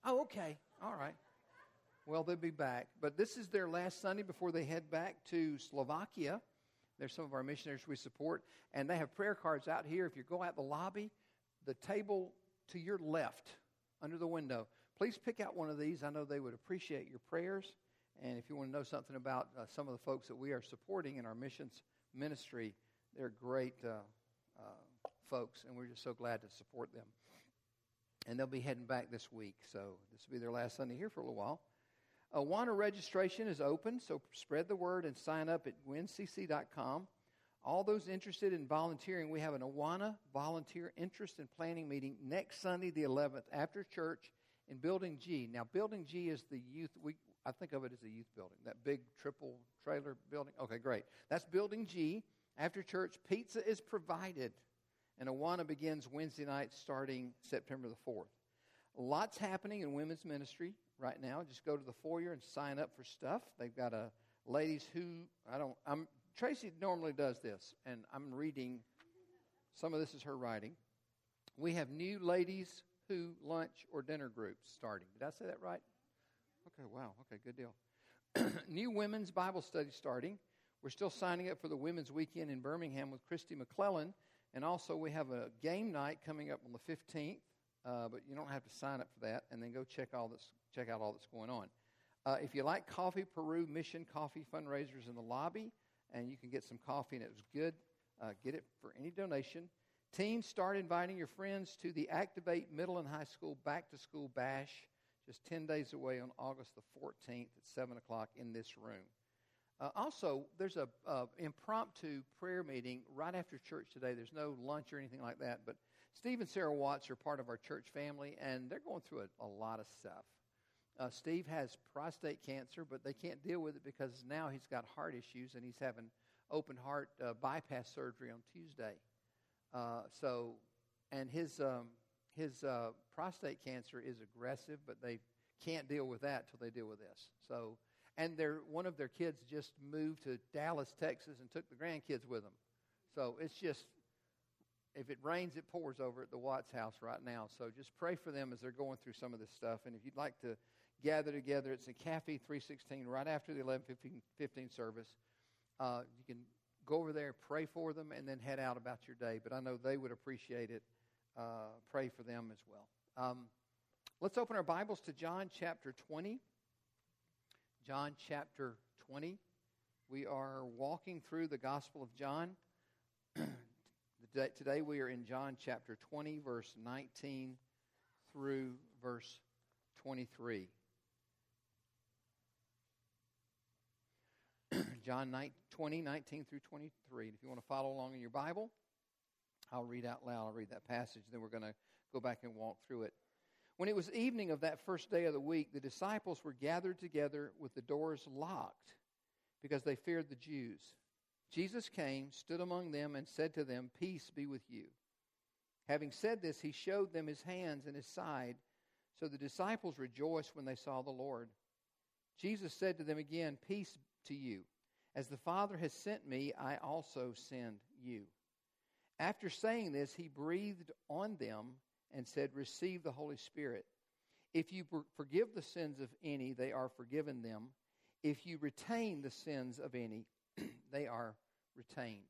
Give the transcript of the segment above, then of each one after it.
Oh, okay. All right. Well, they'll be back. But this is their last Sunday before they head back to Slovakia. There's some of our missionaries we support. And they have prayer cards out here. If you go out the lobby, the table to your left, under the window, please pick out one of these. I know they would appreciate your prayers. And if you want to know something about some of the folks that we are supporting in our missions ministry, they're great folks, and we're just so glad to support them. And they'll be heading back this week, so this will be their last Sunday here for a little while. Awana registration is open, so spread the word and sign up at wincc.com. All those interested in volunteering, we have an Awana volunteer interest and planning meeting next Sunday, the 11th, after church in Building G. Now, Building G is the youth, I think of it as a youth building, that big triple trailer building. Okay, great. That's Building G. After church, pizza is provided, and Awana begins Wednesday night starting September the 4th. Lots happening in women's ministry right now. Just go to the foyer and sign up for stuff. They've got a ladies who, Tracy normally does this, and I'm reading, some of this is her writing. We have new ladies who lunch or dinner groups starting. Did I say that right? Okay, wow. Okay, good deal. New women's Bible study starting. We're still signing up for the Women's Weekend in Birmingham with Christy McClellan. And also we have a game night coming up on the 15th. But you don't have to sign up for that. And then go check out all that's going on. If you like Coffee Peru Mission Coffee fundraisers in the lobby, and you can get some coffee and it was good, get it for any donation. Teens, start inviting your friends to the Activate Middle and High School Back to School Bash, just 10 days away on August the 14th at 7 o'clock in this room. Also, there's a impromptu prayer meeting right after church today. There's no lunch or anything like that, but Steve and Sarah Watts are part of our church family, and they're going through a lot of stuff. Steve has prostate cancer, but they can't deal with it because now he's got heart issues, and he's having open heart bypass surgery on Tuesday. And his prostate cancer is aggressive, but they can't deal with that till they deal with this. So, and one of their kids just moved to Dallas, Texas, and took the grandkids with them. So it's just, if it rains, it pours over at the Watts house right now. So just pray for them as they're going through some of this stuff. And if you'd like to gather together, it's in Cafe 316 right after the 11:15 service. You can go over there, pray for them, and then head out about your day. But I know they would appreciate it. Pray for them as well. Let's open our Bibles to John chapter 20. John chapter 20. We are walking through the Gospel of John. Today we are in John chapter 20, verse 19 through verse 23. John 20, 19 through 23. If you want to follow along in your Bible, I'll read out loud. I'll read that passage, then we're going to go back and walk through it. When it was evening of that first day of the week, the disciples were gathered together with the doors locked because they feared the Jews. Jesus came, stood among them, and said to them, "Peace be with you." Having said this, he showed them his hands and his side. So the disciples rejoiced when they saw the Lord. Jesus said to them again, "Peace to you. As the Father has sent me, I also send you." After saying this, he breathed on them and said, "Receive the Holy Spirit. If you forgive the sins of any, they are forgiven them. If you retain the sins of any, they are retained."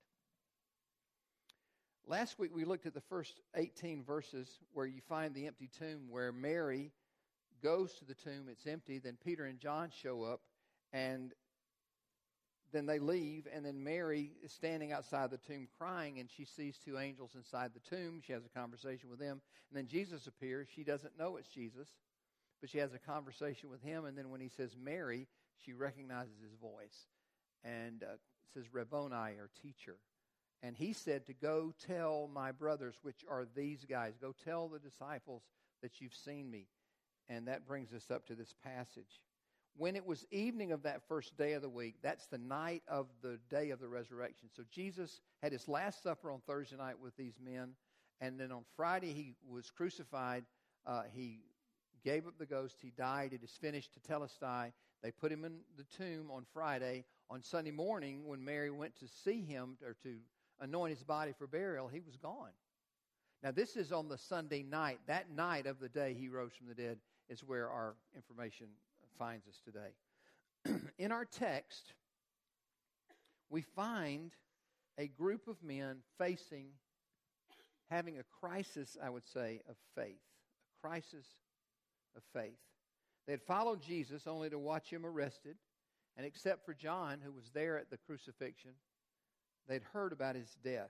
Last week we looked at the first 18 verses where you find the empty tomb, where Mary goes to the tomb, it's empty, then Peter and John show up, and then they leave, and then Mary is standing outside the tomb crying, and she sees two angels inside the tomb. She has a conversation with them, and then Jesus appears. She doesn't know it's Jesus, but she has a conversation with him, and then when he says Mary, she recognizes his voice and says Rabboni, or teacher. And he said to go tell my brothers, which are these guys, go tell the disciples that you've seen me. And that brings us up to this passage. When it was evening of that first day of the week, that's the night of the day of the resurrection. So Jesus had his last supper on Thursday night with these men. And then on Friday he was crucified. He gave up the ghost. He died. It is finished, tetelestai. They put him in the tomb on Friday. On Sunday morning, when Mary went to see him or to anoint his body for burial, he was gone. Now this is on the Sunday night. That night of the day he rose from the dead is where our information finds us today. In our text, we find a group of men having a crisis, I would say, of faith. A crisis of faith. They had followed Jesus only to watch him arrested, and except for John, who was there at the crucifixion, they'd heard about his death.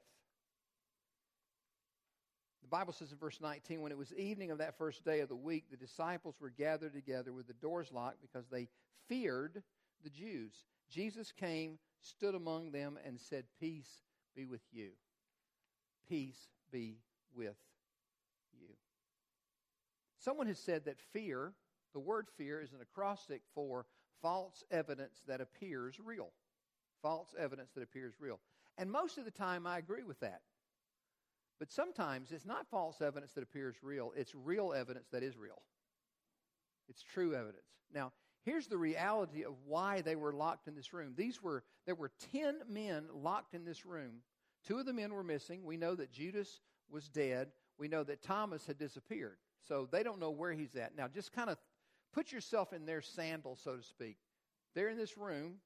The Bible says in verse 19, when it was evening of that first day of the week, the disciples were gathered together with the doors locked because they feared the Jews. Jesus came, stood among them, and said, "Peace be with you." Peace be with you. Someone has said that fear, the word fear, is an acrostic for false evidence that appears real. False evidence that appears real. And most of the time I agree with that. But sometimes it's not false evidence that appears real. It's real evidence that is real. It's true evidence. Now, here's the reality of why they were locked in this room. There were 10 men locked in this room. 2 of the men were missing. We know that Judas was dead. We know that Thomas had disappeared. So they don't know where he's at. Now, just kind of put yourself in their sandals, so to speak. They're in this room.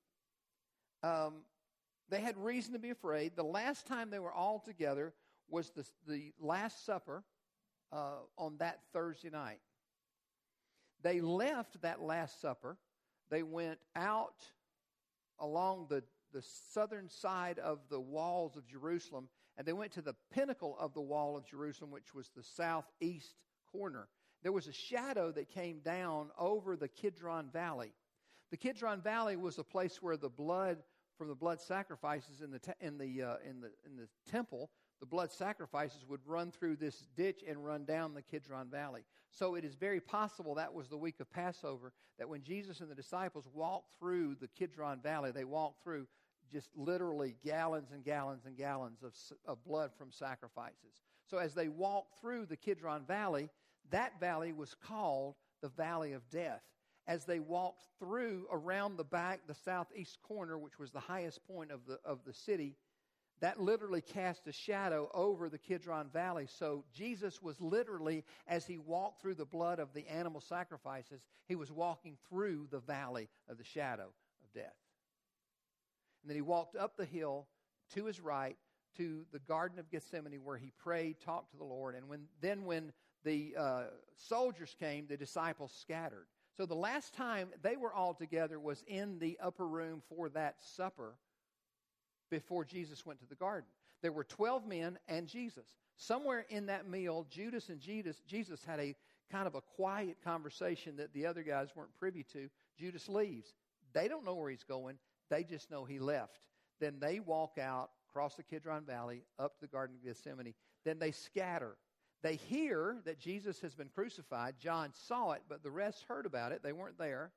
They had reason to be afraid. The last time they were all together was the Last Supper on that Thursday night. They left that Last Supper. They went out along the southern side of the walls of Jerusalem, and they went to the pinnacle of the wall of Jerusalem, which was the southeast corner. There was a shadow that came down over the Kidron Valley. The Kidron Valley was a place where the blood from the blood sacrifices in the temple, the blood sacrifices would run through this ditch and run down the Kidron Valley. So it is very possible that was the week of Passover, that when Jesus and the disciples walked through the Kidron Valley, they walked through just literally gallons and gallons and gallons of blood from sacrifices. So as they walked through the Kidron Valley, that valley was called the Valley of Death. As they walked through around the back, the southeast corner, which was the highest point of the city, that literally cast a shadow over the Kidron Valley. So Jesus was literally, as he walked through the blood of the animal sacrifices, he was walking through the valley of the shadow of death. And then he walked up the hill to his right to the Garden of Gethsemane, where he prayed, talked to the Lord. And when the soldiers came, the disciples scattered. So the last time they were all together was in the upper room for that supper before Jesus went to the garden. There were 12 men and Jesus. Somewhere in that meal, Judas and Jesus had a kind of a quiet conversation that the other guys weren't privy to. Judas leaves. They don't know where he's going. They just know he left. Then they walk out, cross the Kidron Valley, up to the Garden of Gethsemane. Then they scatter. They hear that Jesus has been crucified. John saw it, but the rest heard about it. They weren't there.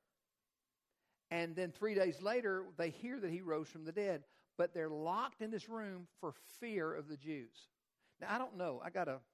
And then 3 days later, they hear that he rose from the dead. But they're locked in this room for fear of the Jews. Now, I don't know.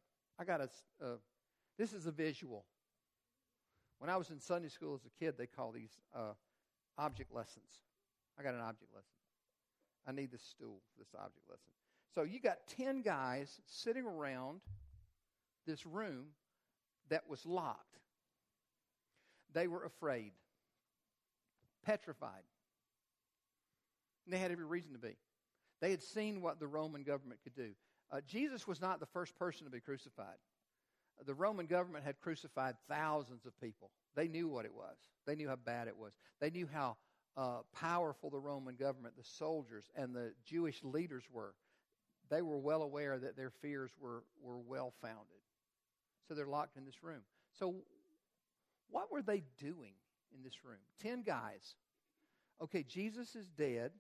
This is a visual. When I was in Sunday school as a kid, they call these object lessons. I got an object lesson. I need this stool for this object lesson. So you got 10 guys sitting around this room that was locked. They were afraid, petrified. And they had every reason to be. They had seen what the Roman government could do. Jesus was not the first person to be crucified. The Roman government had crucified thousands of people. They knew what it was. They knew how bad it was. They knew how powerful the Roman government, the soldiers, and the Jewish leaders were. They were well aware that their fears were well-founded. So they're locked in this room. So what were they doing in this room? 10 guys. Okay, Jesus is dead.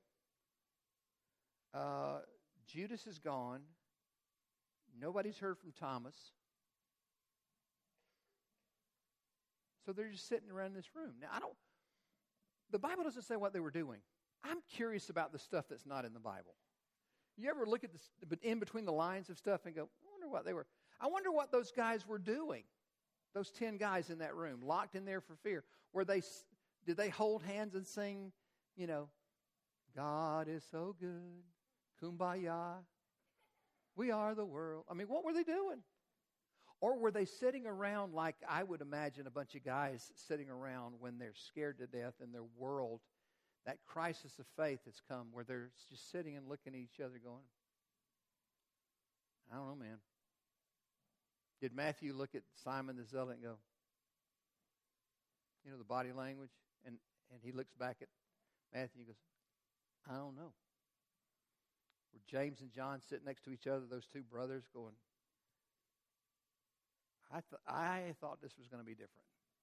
Judas is gone. Nobody's heard from Thomas. So they're just sitting around this room. Now, the Bible doesn't say what they were doing. I'm curious about the stuff that's not in the Bible. You ever look at this in between the lines of stuff and go, I wonder what those guys were doing. Those 10 guys in that room, locked in there for fear. Did they hold hands and sing, God is so good, kumbaya, we are the world? I mean, what were they doing? Or were they sitting around like I would imagine a bunch of guys sitting around when they're scared to death in their world, that crisis of faith has come where they're just sitting and looking at each other going, I don't know, man. Did Matthew look at Simon the Zealot and go, you know, the body language? And he looks back at Matthew and goes, I don't know. Were James and John sitting next to each other, those two brothers, going, I thought this was going to be different.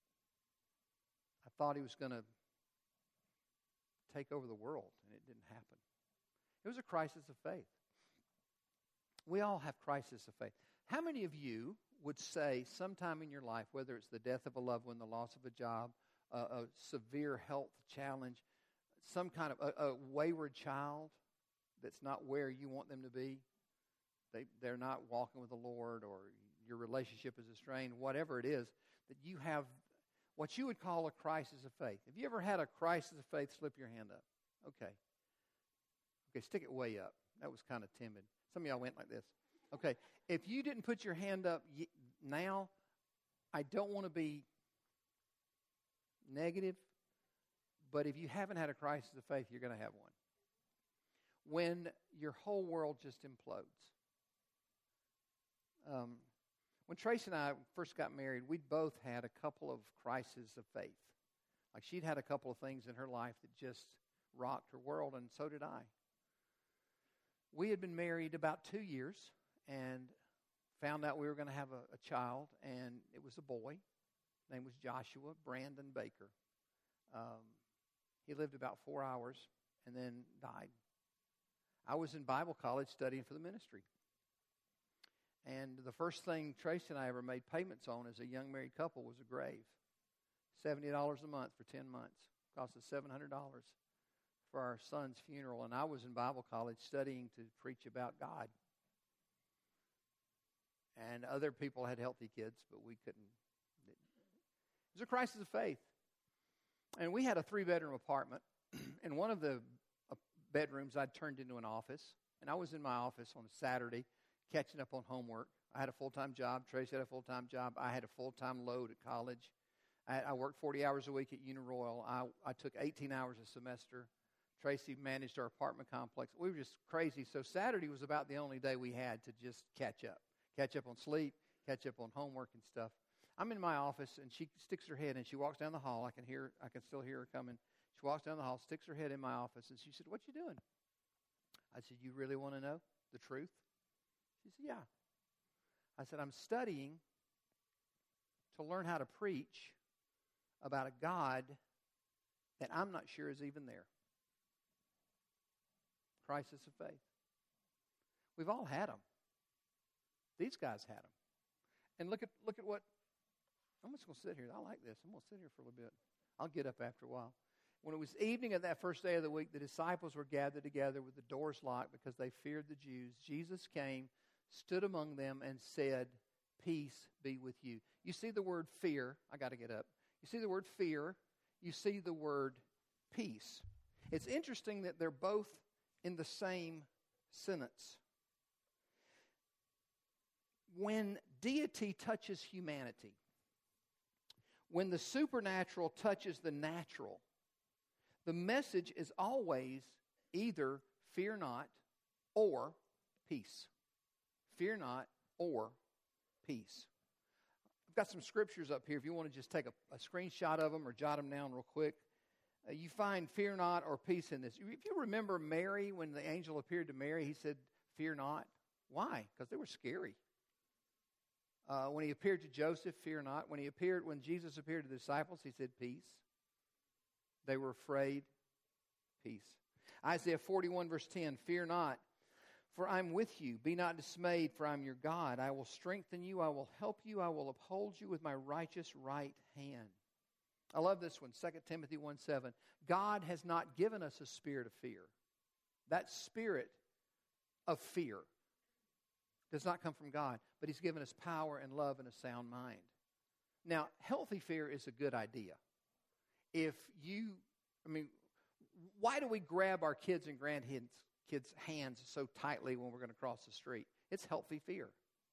I thought he was going to take over the world, and it didn't happen. It was a crisis of faith. We all have crisis of faith. How many of you would say sometime in your life, whether it's the death of a loved one, the loss of a job, a severe health challenge, some kind of a wayward child that's not where you want them to be, they're not walking with the Lord, or your relationship is strained, whatever it is, that you have what you would call a crisis of faith. Have you ever had a crisis of faith? Slip your hand up. Okay, stick it way up. That was kind of timid. Some of y'all went like this. Okay, if you didn't put your hand up now, I don't want to be negative, but if you haven't had a crisis of faith, you're going to have one. When your whole world just implodes. When Tracy and I first got married, we'd both had a couple of crises of faith. Like she'd had a couple of things in her life that just rocked her world, and so did I. We had been married about 2 years and found out we were going to have a child, and it was a boy. His name was Joshua Brandon Baker. He lived about 4 hours and then died. I was in Bible college studying for the ministry. And the first thing Tracy and I ever made payments on as a young married couple was a grave. $70 a month for 10 months. Cost us $700 for our son's funeral. And I was in Bible college studying to preach about God. And other people had healthy kids, but we couldn't. It was a crisis of faith. And we had a 3-bedroom apartment. And one of the bedrooms I'd turned into an office. And I was in my office on a Saturday catching up on homework. I had a full-time job. Tracy had a full-time job. I had a full-time load at college. I worked 40 hours a week at Uniroyal. I took 18 hours a semester. Tracy managed our apartment complex. We were just crazy. So Saturday was about the only day we had to just catch up. Catch up on sleep, catch up on homework and stuff. I'm in my office, and she sticks her head, and she walks down the hall. I can still hear her coming. She walks down the hall, sticks her head in my office, and she said, "What you doing?" I said, "You really want to know the truth?" She said, "Yeah." I said, "I'm studying to learn how to preach about a God that I'm not sure is even there." Crisis of faith. We've all had them. These guys had them. And look at what, I'm just going to sit here. I like this. I'm going to sit here for a little bit. I'll get up after a while. When it was evening of that first day of the week, the disciples were gathered together with the doors locked because they feared the Jews. Jesus came, stood among them, and said, "Peace be with you." You see the word fear. I got to get up. You see the word fear. You see the word peace. It's interesting that they're both in the same sentence. When deity touches humanity, when the supernatural touches the natural, the message is always either fear not or peace. Fear not or peace. I've got some scriptures up here if you want to just take a screenshot of them or jot them down real quick. You find fear not or peace in this. If you remember Mary, when the angel appeared to Mary, he said, "Fear not." Why? Because they were scary. When he appeared to Joseph, fear not. When Jesus appeared to the disciples, he said, "Peace." They were afraid. Peace. Isaiah 41 verse 10, "Fear not, for I'm with you. Be not dismayed, for I'm your God. I will strengthen you. I will help you. I will uphold you with my righteous right hand." I love this one, 2 Timothy 1:7. God has not given us a spirit of fear. That spirit of fear does not come from God, but He's given us power and love and a sound mind. Now, healthy fear is a good idea. Why do we grab our kids and grandkids' hands so tightly when we're going to cross the street? It's healthy fear.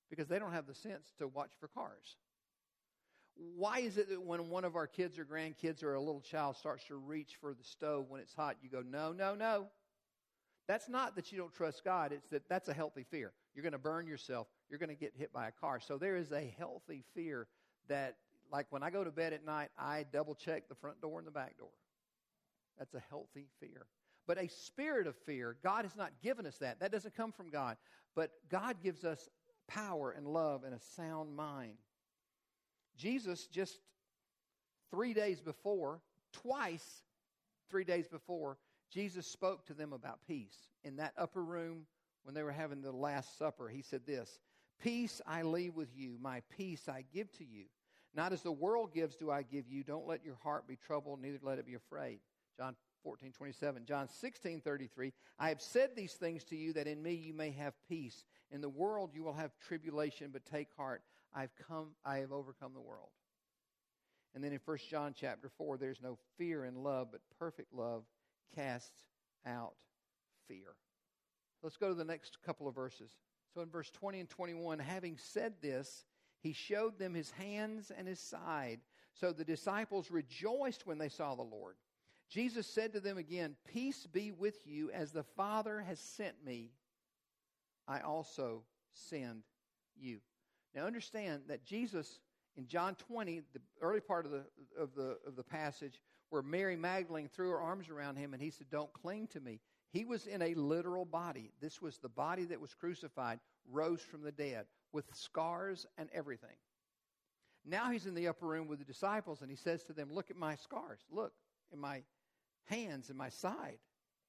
because they don't have the sense to watch for cars. Why is it that when one of our kids or grandkids or a little child starts to reach for the stove when it's hot, you go, no, no, no? That's not that you don't trust God. It's that that's a healthy fear. You're going to burn yourself. You're going to get hit by a car. So there is a healthy fear that, like when I go to bed at night, I double check the front door and the back door. That's a healthy fear. But a spirit of fear, God has not given us that. That doesn't come from God. But God gives us power and love and a sound mind. Jesus just 3 days before, twice 3 days before, Jesus spoke to them about peace. In that upper room when they were having the Last Supper, he said this, "Peace I leave with you, my peace I give to you. Not as the world gives do I give you. Don't let your heart be troubled, neither let it be afraid." John 14:27. John 16:33. "I have said these things to you that in me you may have peace. In the world you will have tribulation, but take heart. I have overcome the world." And then in 1 John chapter 4, there's no fear in love, but perfect love casts out fear. Let's go to the next couple of verses. So in verse 20 and 21, having said this, he showed them his hands and his side. So the disciples rejoiced when they saw the Lord. Jesus said to them again, "Peace be with you. As the Father has sent me, I also send you." Now understand that Jesus, in John 20, the early part of the passage, where Mary Magdalene threw her arms around him and he said, "Don't cling to me." He was in a literal body. This was the body that was crucified, rose from the dead, with scars and everything. Now he's in the upper room with the disciples and he says to them, "Look at my scars. Look in my hands and my side."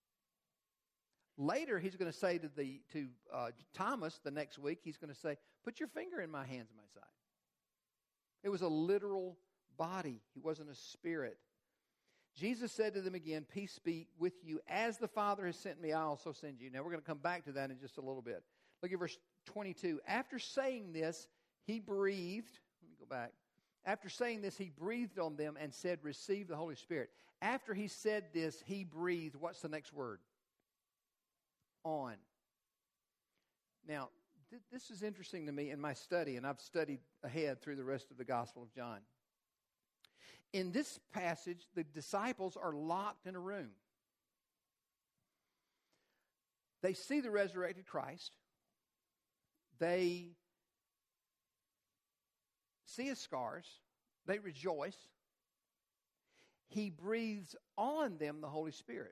Later, he's going to say to Thomas the next week, he's going to say, "Put your finger in my hands and my side." It was a literal body. He wasn't a spirit. Jesus said to them again, "Peace be with you. As the Father has sent me, I also send you." Now, we're going to come back to that in just a little bit. Look at verse 22. After saying this, he breathed. Let me go back. After saying this, he breathed on them and said, "Receive the Holy Spirit." After he said this, he breathed. What's the next word? On. Now, this is interesting to me in my study, and I've studied ahead through the rest of the Gospel of John. In this passage, the disciples are locked in a room. They see the resurrected Christ. They see his scars. They rejoice. He breathes on them the Holy Spirit.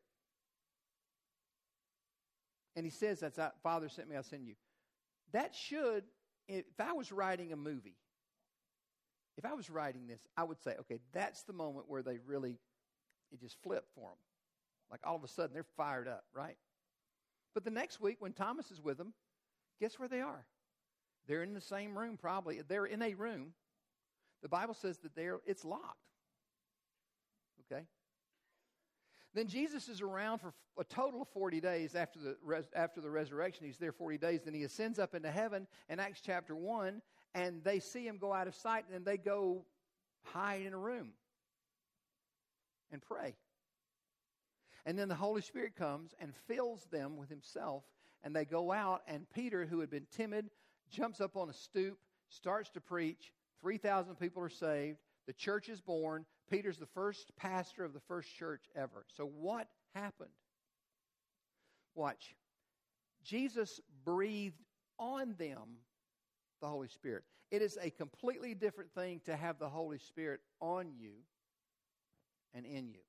And he says, "That's Father sent me, I'll send you." That should, if I was writing a movie, if I was writing this, I would say, okay, that's the moment where they really, it just flipped for them. Like all of a sudden, they're fired up, right? But the next week, when Thomas is with them, guess where they are? They're in the same room probably. They're in a room. The Bible says that it's locked. Okay? Then Jesus is around for a total of 40 days after the resurrection. He's there 40 days. Then he ascends up into heaven in Acts chapter 1, and they see him go out of sight, and then they go hide in a room and pray. And then the Holy Spirit comes and fills them with himself, and they go out, and Peter, who had been timid, jumps up on a stoop, starts to preach. 3,000 people are saved. The church is born. Peter's the first pastor of the first church ever. So what happened? Watch. Jesus breathed on them the Holy Spirit. It is a completely different thing to have the Holy Spirit on you and in you.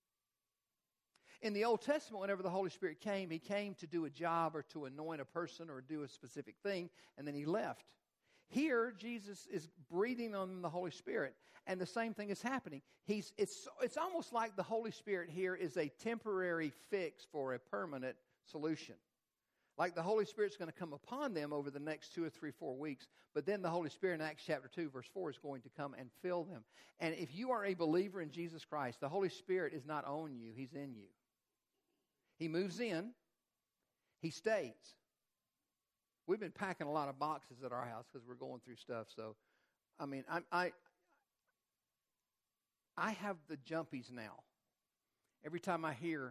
In the Old Testament, whenever the Holy Spirit came, he came to do a job or to anoint a person or do a specific thing, and then he left. Here, Jesus is breathing on the Holy Spirit, and the same thing is happening. It's almost like the Holy Spirit here is a temporary fix for a permanent solution. Like the Holy Spirit's going to come upon them over the next 2 or 3, 4 weeks, but then the Holy Spirit in Acts chapter 2, verse 4 is going to come and fill them. And if you are a believer in Jesus Christ, the Holy Spirit is not on you, he's in you. He moves in, he stays. We've been packing a lot of boxes at our house because we're going through stuff. So, I mean, I have the jumpies now. Every time I hear,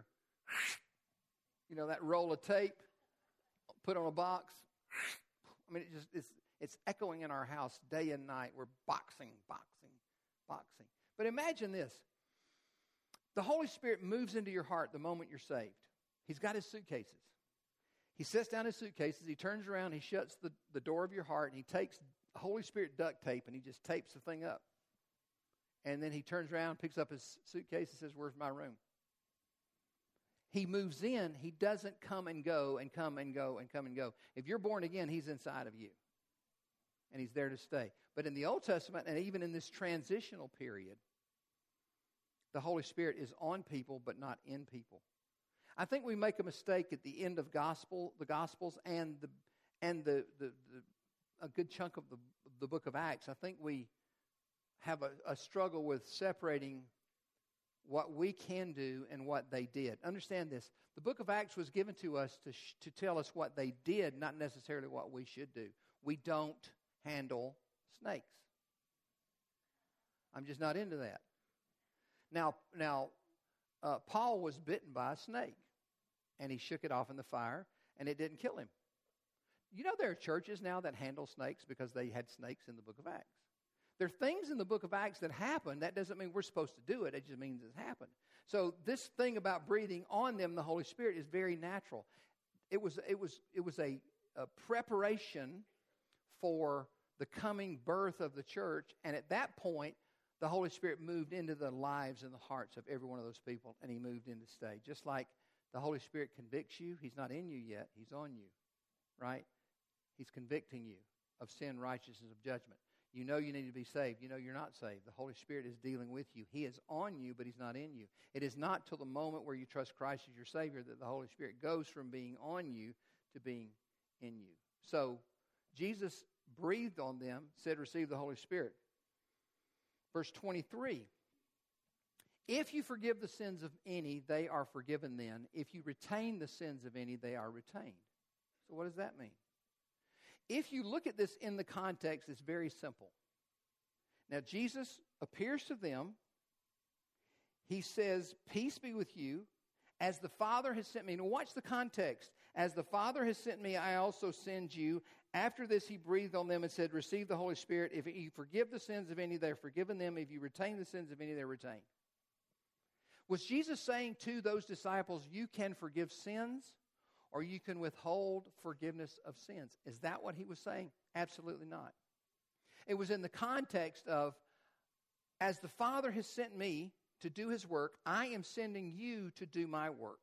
that roll of tape put on a box, I mean, It's echoing in our house day and night. We're boxing. But imagine this. The Holy Spirit moves into your heart the moment you're saved. He's got his suitcases. He sets down his suitcases. He turns around. He shuts the door of your heart. And he takes Holy Spirit duct tape and he just tapes the thing up. And then he turns around, picks up his suitcase and says, where's my room? He moves in. He doesn't come and go and come and go and come and go. If you're born again, he's inside of you. And he's there to stay. But in the Old Testament, and even in this transitional period, the Holy Spirit is on people, but not in people. I think we make a mistake at the end of the Gospels, and a good chunk of the book of Acts. I think we have a struggle with separating what we can do and what they did. Understand this. The book of Acts was given to us to tell us what they did, not necessarily what we should do. We don't handle snakes. I'm just not into that. Now, Paul was bitten by a snake, and he shook it off in the fire, and it didn't kill him. You know there are churches now that handle snakes because they had snakes in the book of Acts. There are things in the book of Acts that happen. That doesn't mean we're supposed to do it. It just means it's happened. So this thing about breathing on them, the Holy Spirit, is very natural. It was a preparation for the coming birth of the church. And at that point, the Holy Spirit moved into the lives and the hearts of every one of those people, and he moved in to stay. Just like the Holy Spirit convicts you, he's not in you yet. He's on you, right? He's convicting you of sin, righteousness, of judgment. You know you need to be saved. You know you're not saved. The Holy Spirit is dealing with you. He is on you, but he's not in you. It is not till the moment where you trust Christ as your Savior that the Holy Spirit goes from being on you to being in you. So Jesus breathed on them, said, receive the Holy Spirit. Verse 23, if you forgive the sins of any, they are forgiven then. If you retain the sins of any, they are retained. So what does that mean? If you look at this in the context, it's very simple. Now, Jesus appears to them. He says, peace be with you. As the Father has sent me. Now, watch the context. As the Father has sent me, I also send you. After this, he breathed on them and said, receive the Holy Spirit. If you forgive the sins of any, they're forgiven them. If you retain the sins of any, they're retained. Was Jesus saying to those disciples, you can forgive sins, or you can withhold forgiveness of sins? Is that what he was saying? Absolutely not. It was in the context of, as the Father has sent me to do his work, I am sending you to do my work.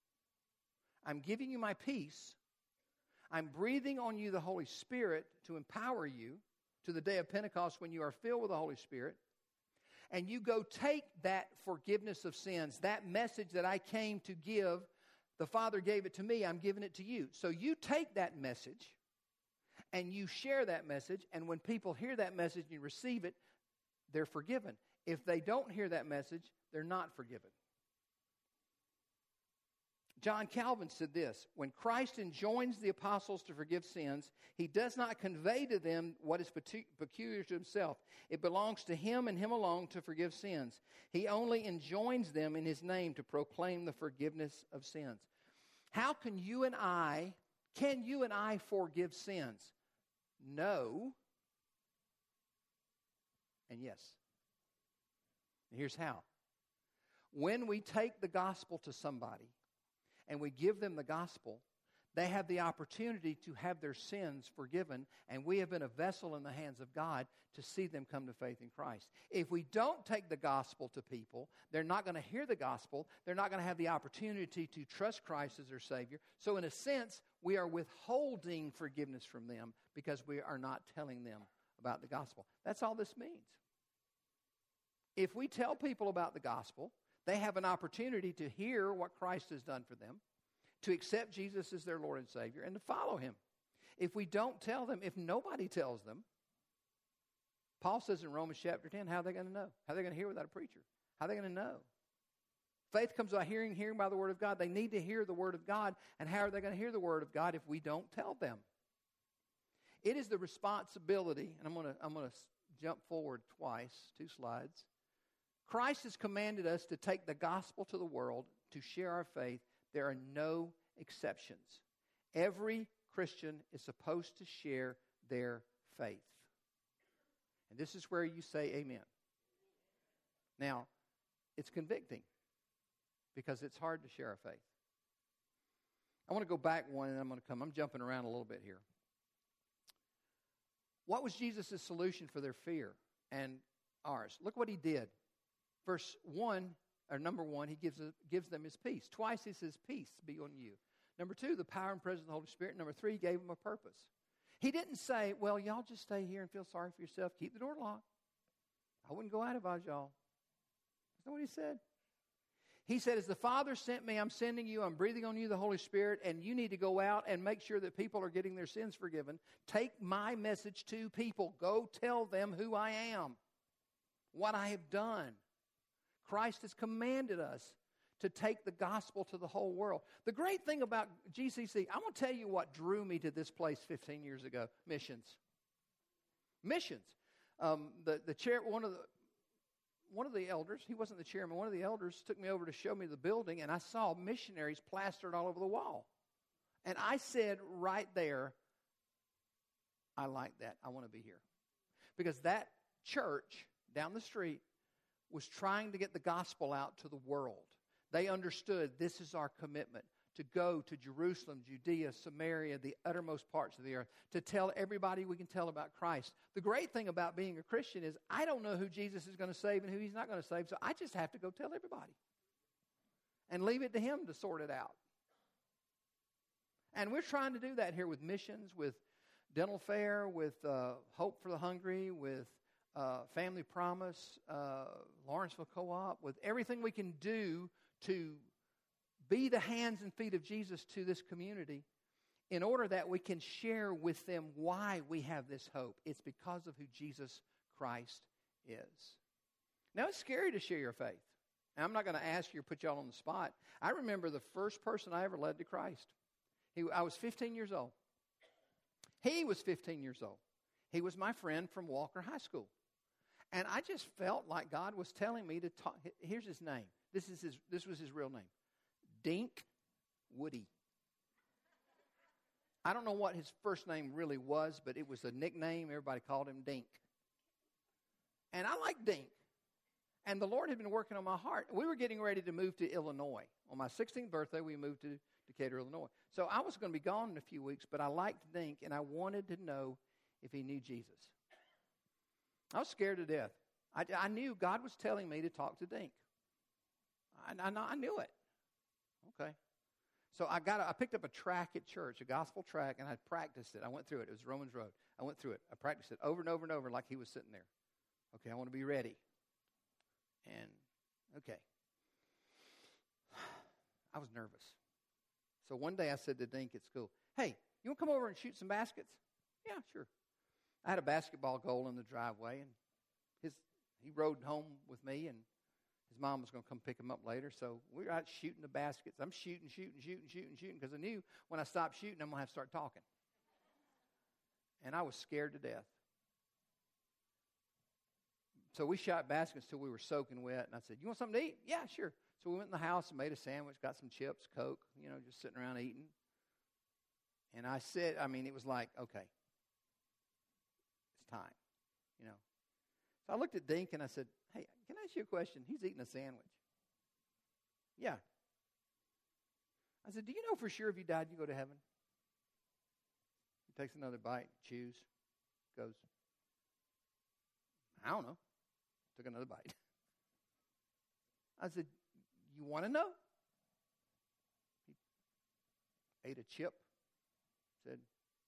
I'm giving you my peace. I'm breathing on you the Holy Spirit to empower you to the day of Pentecost when you are filled with the Holy Spirit. And you go take that forgiveness of sins, that message that I came to give. The Father gave it to me. I'm giving it to you. So you take that message and you share that message. And when people hear that message and you receive it, they're forgiven. If they don't hear that message, they're not forgiven. John Calvin said this, when Christ enjoins the apostles to forgive sins, he does not convey to them what is peculiar to himself. It belongs to him and him alone to forgive sins. He only enjoins them in his name to proclaim the forgiveness of sins. How can you and I forgive sins? No. And yes. And here's how. When we take the gospel to somebody, and we give them the gospel, they have the opportunity to have their sins forgiven, and we have been a vessel in the hands of God to see them come to faith in Christ. If we don't take the gospel to people, they're not going to hear the gospel. They're not going to have the opportunity to trust Christ as their Savior. So in a sense, we are withholding forgiveness from them because we are not telling them about the gospel. That's all this means. If we tell people about the gospel, they have an opportunity to hear what Christ has done for them, to accept Jesus as their Lord and Savior, and to follow him. If we don't tell them, if nobody tells them, Paul says in Romans chapter 10, how are they going to know? How are they going to hear without a preacher? How are they going to know? Faith comes by hearing, hearing by the Word of God. They need to hear the Word of God. And how are they going to hear the Word of God if we don't tell them? It is the responsibility, and I'm going to jump forward twice, 2 slides. Christ has commanded us to take the gospel to the world, to share our faith. There are no exceptions. Every Christian is supposed to share their faith. And this is where you say amen. Now, it's convicting because it's hard to share our faith. I want to go back one and I'm jumping around a little bit here. What was Jesus' solution for their fear and ours? Look what he did. Number one, he gives them his peace. Twice he says, peace be on you. Number two, the power and presence of the Holy Spirit. Number three, he gave them a purpose. He didn't say, well, y'all just stay here and feel sorry for yourself. Keep the door locked. I wouldn't go out if I was y'all. That's not what he said. He said, as the Father sent me, I'm sending you. I'm breathing on you the Holy Spirit, and you need to go out and make sure that people are getting their sins forgiven. Take my message to people. Go tell them who I am, what I have done. Christ has commanded us to take the gospel to the whole world. The great thing about GCC, I'm going to tell you what drew me to this place 15 years ago. Missions. The chair, one of the elders, he wasn't the chairman, one of the elders took me over to show me the building, and I saw missionaries plastered all over the wall. And I said right there, I like that. I want to be here. Because that church down the street was trying to get the gospel out to the world. They understood this is our commitment, to go to Jerusalem, Judea, Samaria, the uttermost parts of the earth, to tell everybody we can tell about Christ. The great thing about being a Christian is I don't know who Jesus is going to save and who he's not going to save, so I just have to go tell everybody and leave it to him to sort it out. And we're trying to do that here with missions, with dental fair, with Hope for the Hungry, with Family Promise, Lawrenceville Co-op, with everything we can do to be the hands and feet of Jesus to this community in order that we can share with them why we have this hope. It's because of who Jesus Christ is. Now, it's scary to share your faith. And I'm not going to ask you or put y'all on the spot. I remember the first person I ever led to Christ. I was 15 years old. He was 15 years old. He was my friend from Walker High School. And I just felt like God was telling me to talk. Here's his name. This was his real name. Dink Woody. I don't know what his first name really was, but it was a nickname. Everybody called him Dink. And I like Dink. And the Lord had been working on my heart. We were getting ready to move to Illinois. On my 16th birthday, we moved to Decatur, Illinois. So I was going to be gone in a few weeks, but I liked Dink, and I wanted to know if he knew Jesus. I was scared to death. I knew God was telling me to talk to Dink. I knew it. Okay. So I picked up a track at church, a gospel track, and I practiced it. I went through it. It was Romans Road. I went through it. I practiced it over and over and over like he was sitting there. Okay, I want to be ready. And, okay. I was nervous. So one day I said to Dink at school, hey, you want to come over and shoot some baskets? Yeah, sure. I had a basketball goal in the driveway, and he rode home with me, and his mom was going to come pick him up later. So we were out shooting the baskets. I'm shooting, because I knew when I stopped shooting, I'm going to have to start talking. And I was scared to death. So we shot baskets till we were soaking wet, and I said, you want something to eat? Yeah, sure. So we went in the house and made a sandwich, got some chips, Coke, just sitting around eating. And I said, it was like, okay, it's time, So I looked at Dink and I said, hey, can I ask you a question? He's eating a sandwich. Yeah. I said, do you know for sure if you died, you go to heaven? He takes another bite, chews, goes, I don't know. Took another bite. I said, you want to know? He ate a chip, said,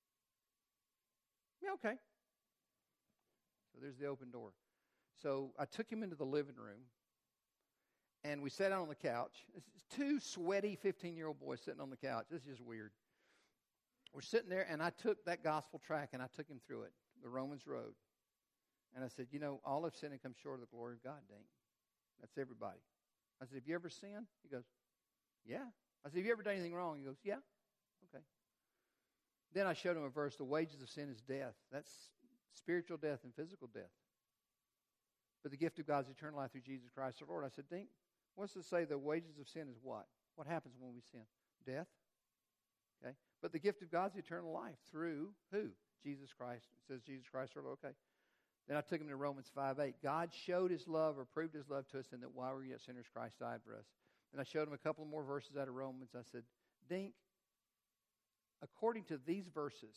yeah, okay. So there's the open door. So I took him into the living room, and we sat down on the couch. This is two sweaty 15-year-old boys sitting on the couch. This is just weird. We're sitting there, and I took that gospel track, and I took him through it, the Romans Road. And I said, all have sinned and come short of the glory of God, Dink. That's everybody. I said, have you ever sinned? He goes, yeah. I said, have you ever done anything wrong? He goes, yeah. Okay. Then I showed him a verse, the wages of sin is death. That's spiritual death and physical death. But the gift of God is eternal life through Jesus Christ our Lord. I said, Dink, what's to say the wages of sin is what? What happens when we sin? Death. Okay. But the gift of God is eternal life through who? Jesus Christ. It says Jesus Christ, Lord. Okay. Then I took him to Romans 5:8. God showed his love or proved his love to us in that while we were yet sinners, Christ died for us. And I showed him a couple more verses out of Romans. I said, Dink, according to these verses,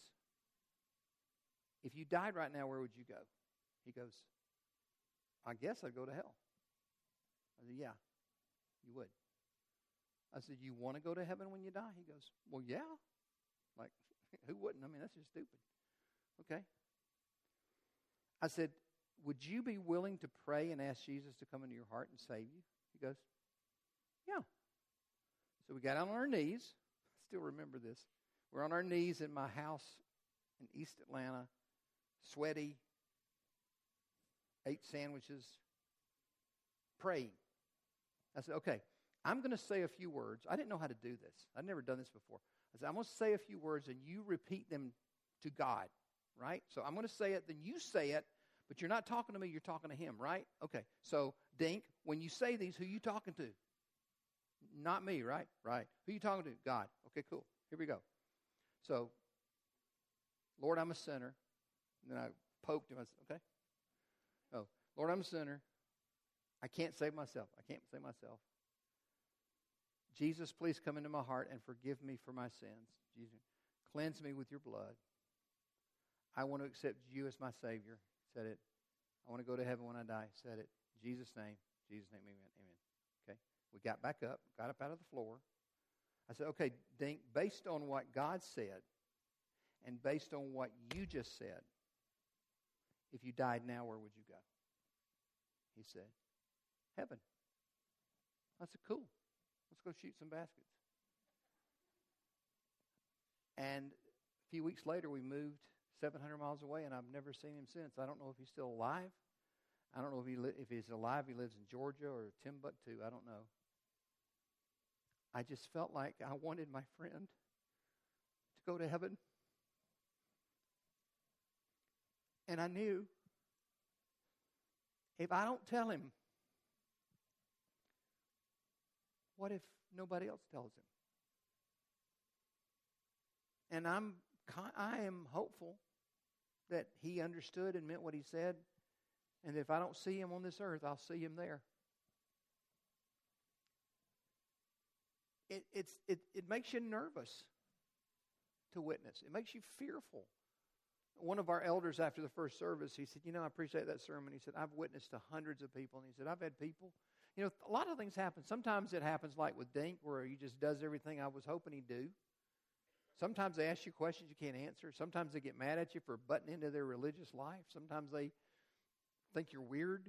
if you died right now, where would you go? He goes, I guess I'd go to hell. I said, yeah, you would. I said, you want to go to heaven when you die? He goes, well, yeah. Like, who wouldn't? I mean, that's just stupid. Okay. I said, would you be willing to pray and ask Jesus to come into your heart and save you? He goes, yeah. So we got on our knees. I still remember this. We're on our knees in my house in East Atlanta, sweaty, ate sandwiches, praying. I said, okay, I'm going to say a few words. I didn't know how to do this. I'd never done this before. I said, I'm going to say a few words and you repeat them to God, right? So I'm going to say it, then you say it, but you're not talking to me, you're talking to him, right? Okay, so Dink, when you say these, who are you talking to? Not me, right? Right. Who are you talking to? God. Okay, cool. Here we go. So, Lord, I'm a sinner. And then I poked him. I said, okay. Oh, Lord, I'm a sinner. I can't save myself. I can't save myself. Jesus, please come into my heart and forgive me for my sins. Jesus, cleanse me with your blood. I want to accept you as my Savior. Said it. I want to go to heaven when I die. Said it. In Jesus' name. Jesus' name, amen. Amen. Okay. We got back up, got up out of the floor. I said, okay, Dink, based on what God said and based on what you just said, if you died now, where would you go? He said, heaven. I said, cool. Let's go shoot some baskets. And a few weeks later, we moved 700 miles away, and I've never seen him since. I don't know if he's still alive. I don't know if he's alive. He lives in Georgia or Timbuktu. I don't know. I just felt like I wanted my friend to go to heaven. And I knew if I don't tell him, what if nobody else tells him? And I am hopeful that he understood and meant what he said. And if I don't see him on this earth, I'll see him there. It makes you nervous to witness. It makes you fearful. One of our elders after the first service, he said, I appreciate that sermon. He said, I've witnessed to hundreds of people. And he said, I've had people. A lot of things happen. Sometimes it happens like with Dink, where he just does everything I was hoping he'd do. Sometimes they ask you questions you can't answer. Sometimes they get mad at you for butting into their religious life. Sometimes they think you're weird.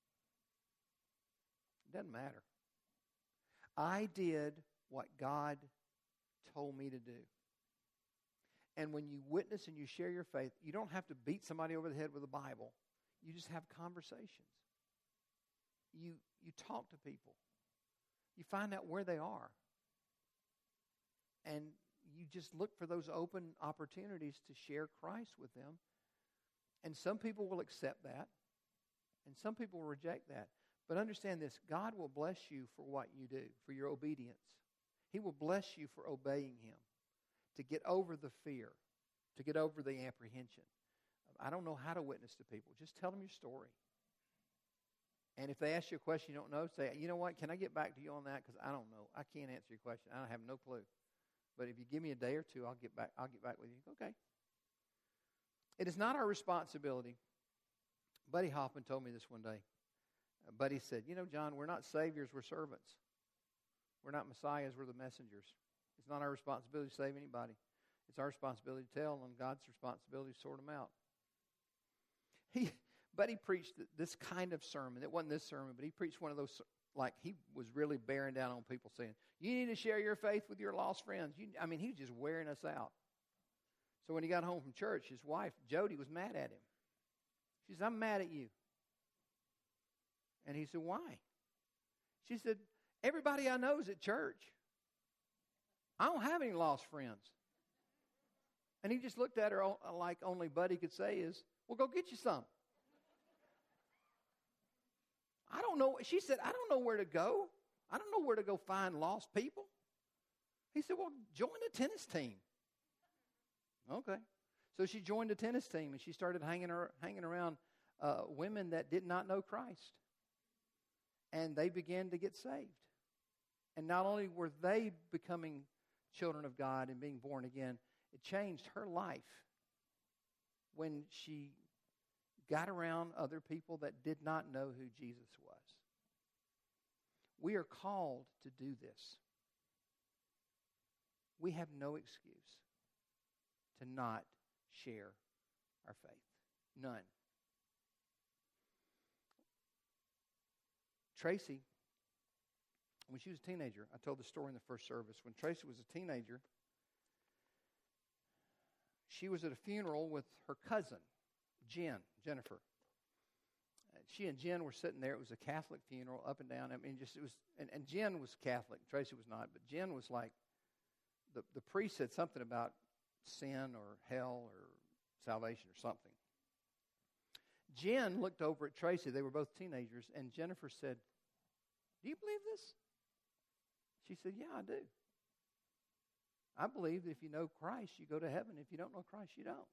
It doesn't matter. I did what God told me to do. And when you witness and you share your faith, you don't have to beat somebody over the head with a Bible. You just have conversations. You talk to people. You find out where they are. And you just look for those open opportunities to share Christ with them. And some people will accept that. And some people will reject that. But understand this, God will bless you for what you do, for your obedience. He will bless you for obeying him, to get over the fear, to get over the apprehension. I don't know how to witness to people. Just tell them your story. And if they ask you a question you don't know, say, you know what, can I get back to you on that? Because I don't know. I can't answer your question. I have no clue. But if you give me a day or two, I'll get back with you. Okay. It is not our responsibility. Buddy Hoffman told me this one day. Buddy said, John, we're not saviors, we're servants. We're not messiahs, we're the messengers. It's not our responsibility to save anybody. It's our responsibility to tell, and God's responsibility to sort them out. Buddy preached this kind of sermon. It wasn't this sermon, but he preached one of those, like he was really bearing down on people saying, you need to share your faith with your lost friends. He was just wearing us out. So when he got home from church, his wife, Jody, was mad at him. She said, I'm mad at you. And he said, why? She said, everybody I know is at church. I don't have any lost friends. And he just looked at her like only Buddy could say is, well, go get you some. I don't know. She said, I don't know where to go. I don't know where to go find lost people. He said, well, join the tennis team. Okay. So she joined the tennis team, and she started hanging around women that did not know Christ. And they began to get saved. And not only were they becoming children of God and being born again, it changed her life when she got around other people that did not know who Jesus was. We are called to do this. We have no excuse to not share our faith. None. Tracy, when she was a teenager, I told the story in the first service. When Tracy was a teenager, she was at a funeral with her cousin, Jennifer. She and Jen were sitting there. It was a Catholic funeral, up and down. I mean, just it was, and Jen was Catholic. Tracy was not, but Jen was like, the priest said something about sin or hell or salvation or something. Jen looked over at Tracy. They were both teenagers, and Jennifer said, "Do you believe this?" She said, "Yeah, I do. I believe that if you know Christ, you go to heaven. If you don't know Christ, you don't."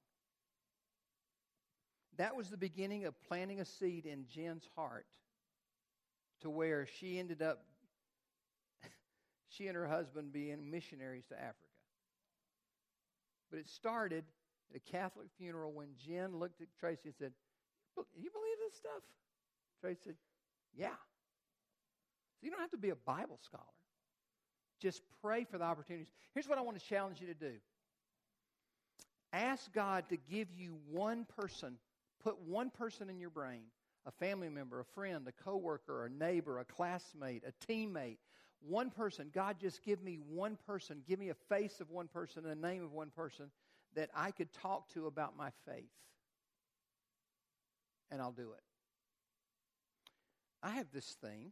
That was the beginning of planting a seed in Jen's heart to where she ended up, she and her husband being missionaries to Africa. But it started at a Catholic funeral when Jen looked at Tracy and said, "You believe this stuff?" Tracy said, "Yeah." So you don't have to be a Bible scholar. Just pray for the opportunities. Here's what I want to challenge you to do. Ask God to give you one person. Put one person in your brain, a family member, a friend, a coworker, a neighbor, a classmate, a teammate. One person. God, just give me one person. Give me a face of one person and a name of one person that I could talk to about my faith. And I'll do it. I have this thing.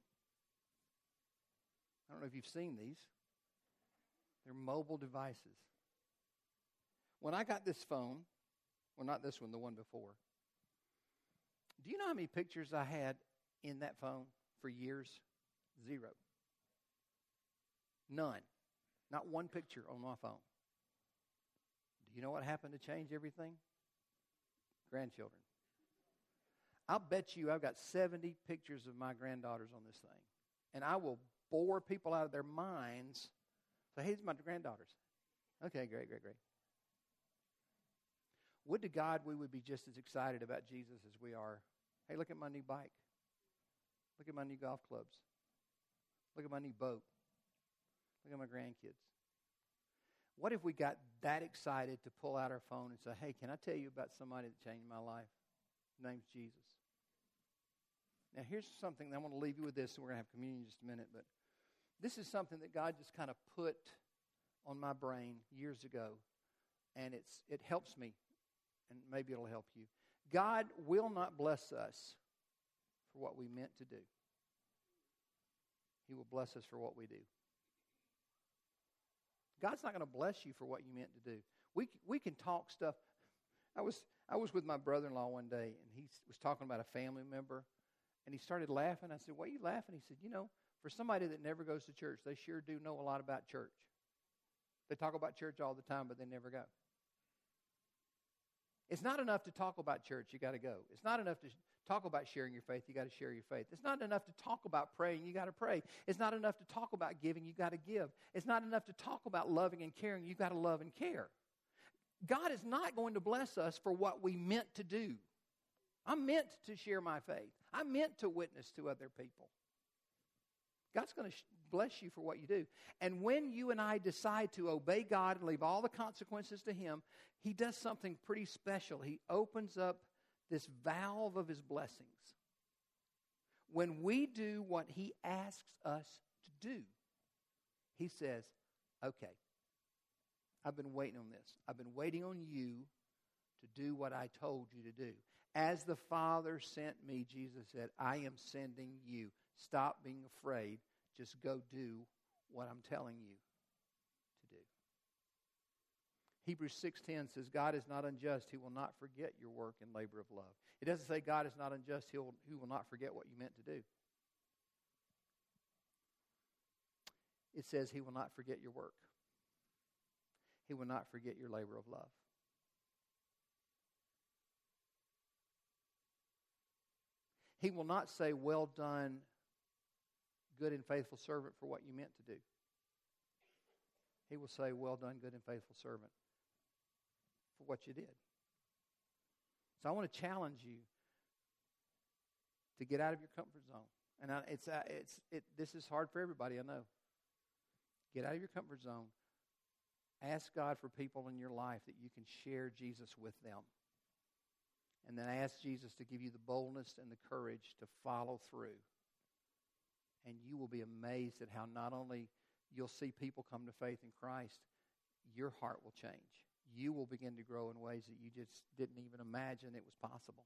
I don't know if you've seen these. They're mobile devices. When I got this phone, well, not this one, the one before. Do you know how many pictures I had in that phone for years? 0. None. Not one picture on my phone. Do you know what happened to change everything? Grandchildren. I'll bet you I've got 70 pictures of my granddaughters on this thing. And I will bore people out of their minds. So, hey, these are my granddaughters. Okay, great. Would to God we would be just as excited about Jesus as we are. Hey, look at my new bike. Look at my new golf clubs. Look at my new boat. Look at my grandkids. What if we got that excited to pull out our phone and say, "Hey, can I tell you about somebody that changed my life? His name's Jesus." Now, here's something. I want to leave you with this, and we're going to have communion in just a minute. But this is something that God just kind of put on my brain years ago, and it helps me, and maybe it'll help you. God will not bless us for what we meant to do. He will bless us for what we do. God's not going to bless you for what you meant to do. We can talk stuff. I was with my brother-in-law one day, and he was talking about a family member, and he started laughing. I said, "Why are you laughing?" He said, for somebody that never goes to church, they sure do know a lot about church. They talk about church all the time, but they never go. It's not enough to talk about church. You got to go. It's not enough to talk about sharing your faith. You got to share your faith. It's not enough to talk about praying. You got to pray. It's not enough to talk about giving. You got to give. It's not enough to talk about loving and caring. You got to love and care. God is not going to bless us for what we meant to do. I meant to share my faith. I meant to witness to other people. God's going to bless you for what you do. And when you and I decide to obey God and leave all the consequences to Him, He does something pretty special. He opens up this valve of His blessings. When we do what He asks us to do, He says, "Okay, I've been waiting on this. I've been waiting on you to do what I told you to do. As the Father sent me," Jesus said, "I am sending you. Stop being afraid. Just go do what I'm telling you to do." Hebrews 6:10 says, "God is not unjust. He will not forget your work and labor of love." It doesn't say God is not unjust. He will not forget what you meant to do. It says He will not forget your work. He will not forget your labor of love. He will not say, well done, good and faithful servant, for what you meant to do. He will say, well done, good and faithful servant, for what you did. So I want to challenge you to get out of your comfort zone. And this is hard for everybody, I know. Get out of your comfort zone. Ask God for people in your life that you can share Jesus with them. And then ask Jesus to give you the boldness and the courage to follow through. And you will be amazed at how not only you'll see people come to faith in Christ, your heart will change. You will begin to grow in ways that you just didn't even imagine it was possible.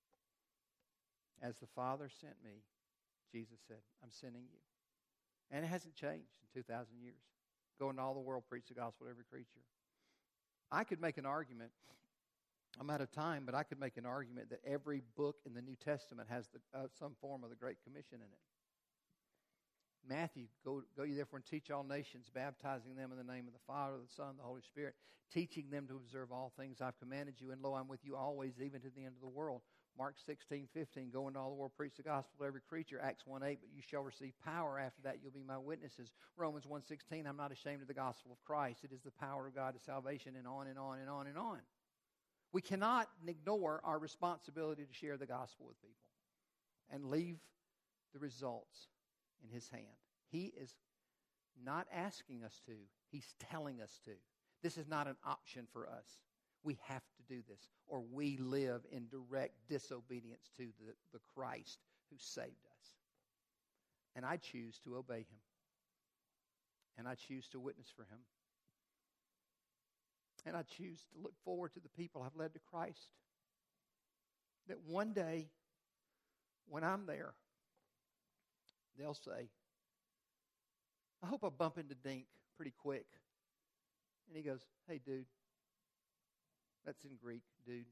As the Father sent me, Jesus said, I'm sending you. And it hasn't changed in 2,000 years. Go into all the world, preach the gospel to every creature. I could make an argument. I'm out of time, but I could make an argument that every book in the New Testament has some form of the Great Commission in it. Matthew, go ye therefore and teach all nations, baptizing them in the name of the Father, the Son, and the Holy Spirit, teaching them to observe all things I've commanded you, and lo, I'm with you always, even to the end of the world. Mark 16:15, go into all the world, preach the gospel to every creature. Acts 1:8, but you shall receive power. After that, you'll be my witnesses. Romans 1:16, I'm not ashamed of the gospel of Christ. It is the power of God to salvation, and on and on and on and on. We cannot ignore our responsibility to share the gospel with people and leave the results in His hand. He is not asking us to. He's telling us to. This is not an option for us. We have to do this, or we live in direct disobedience to the Christ who saved us. And I choose to obey Him. And I choose to witness for Him. And I choose to look forward to the people I've led to Christ. That one day, when I'm there, they'll say, I hope I bump into Dink pretty quick. And he goes, hey, dude. That's in Greek, dude.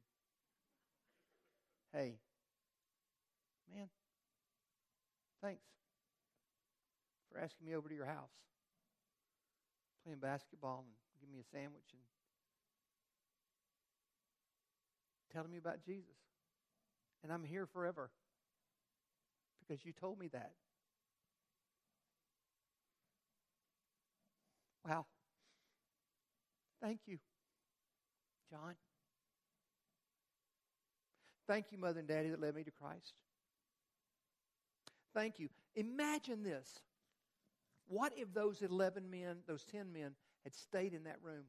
Hey, man, thanks for asking me over to your house, playing basketball and giving me a sandwich and telling me about Jesus. And I'm here forever because you told me that. Wow. Thank you, John. Thank you, Mother and Daddy, that led me to Christ. Thank you. Imagine this. What if those 11 men, those 10 men, had stayed in that room?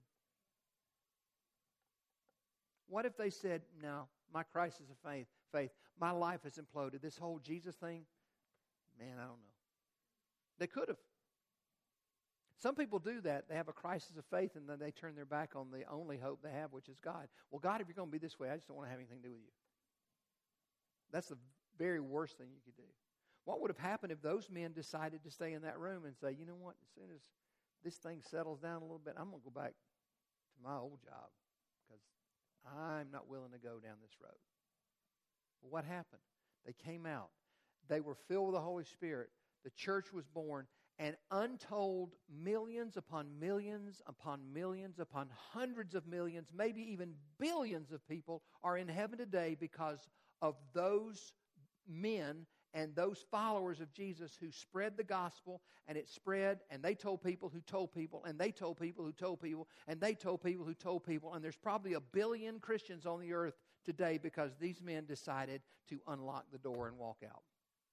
What if they said, no, my crisis of faith, my life has imploded. This whole Jesus thing, man, I don't know. They could have. Some people do that. They have a crisis of faith, and then they turn their back on the only hope they have, which is God. Well, God, if you're going to be this way, I just don't want to have anything to do with you. That's the very worst thing you could do. What would have happened if those men decided to stay in that room and say, you know what, as soon as this thing settles down a little bit, I'm going to go back to my old job because I'm not willing to go down this road. Well, what happened? They came out. They were filled with the Holy Spirit. The church was born. And untold millions upon millions upon millions upon hundreds of millions, maybe even billions of people are in heaven today because of those men and those followers of Jesus who spread the gospel, and it spread, and they told people who told people, and they told people who told people, and they told people who told people, and there's probably 1 billion Christians on the earth today because these men decided to unlock the door and walk out.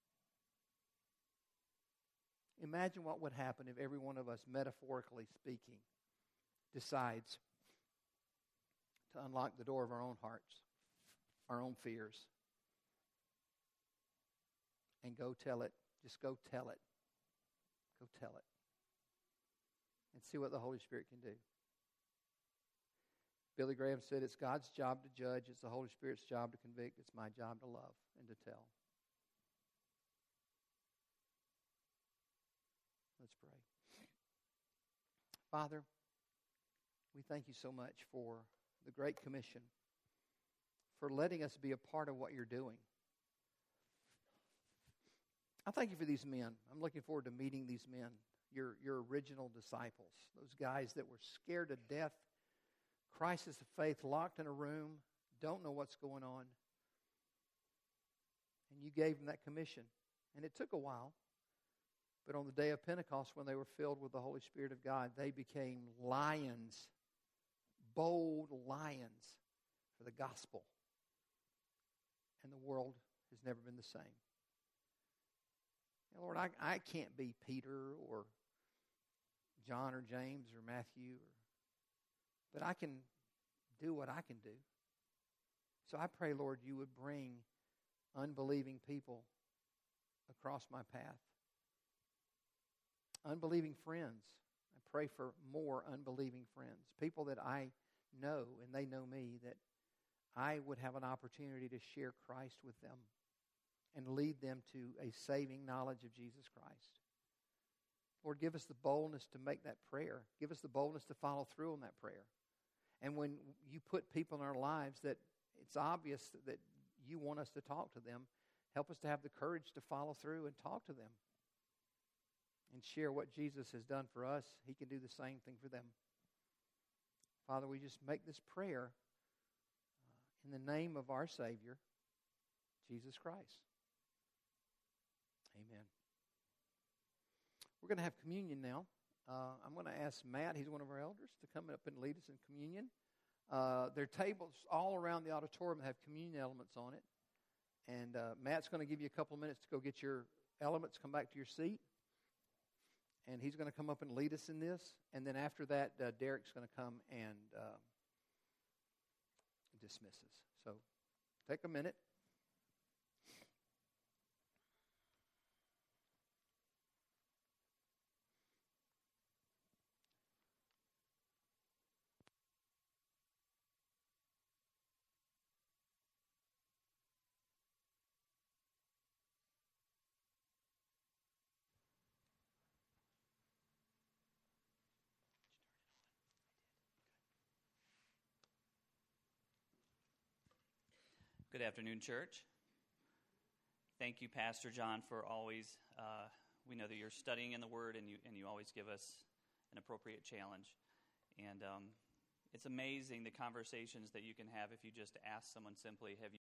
Imagine what would happen if every one of us, metaphorically speaking, decides to unlock the door of our own hearts, our own fears, and go tell it. Just go tell it. Go tell it. And see what the Holy Spirit can do. Billy Graham said, it's God's job to judge. It's the Holy Spirit's job to convict. It's my job to love and to tell. Let's pray. Father, we thank you so much for the Great Commission, for letting us be a part of what you're doing. I thank you for these men. I'm looking forward to meeting these men, your original disciples, those guys that were scared to death, crisis of faith, locked in a room, don't know what's going on. And you gave them that commission. And it took a while. But on the day of Pentecost, when they were filled with the Holy Spirit of God, they became lions, bold lions for the gospel. And the world has never been the same. Now, Lord, I can't be Peter or John or James or Matthew, but I can do what I can do. So I pray, Lord, you would bring unbelieving people across my path. Unbelieving friends. I pray for more unbelieving friends. People that I know and they know me, that I would have an opportunity to share Christ with them and lead them to a saving knowledge of Jesus Christ. Lord, give us the boldness to make that prayer. Give us the boldness to follow through on that prayer. And when you put people in our lives that it's obvious that you want us to talk to them, help us to have the courage to follow through and talk to them and share what Jesus has done for us. He can do the same thing for them. Father, we just make this prayer in the name of our Savior, Jesus Christ. Amen. We're going to have communion now. I'm going to ask Matt, he's one of our elders, to come up and lead us in communion. There are tables all around the auditorium that have communion elements on it. And Matt's going to give you a couple of minutes to go get your elements, come back to your seat. And he's going to come up and lead us in this. And then after that, Derek's going to come and dismiss us. So take a minute. Good afternoon, church. Thank you, Pastor John, for always, we know that you're studying in the Word, and you always give us an appropriate challenge. And it's amazing the conversations that you can have if you just ask someone simply, have you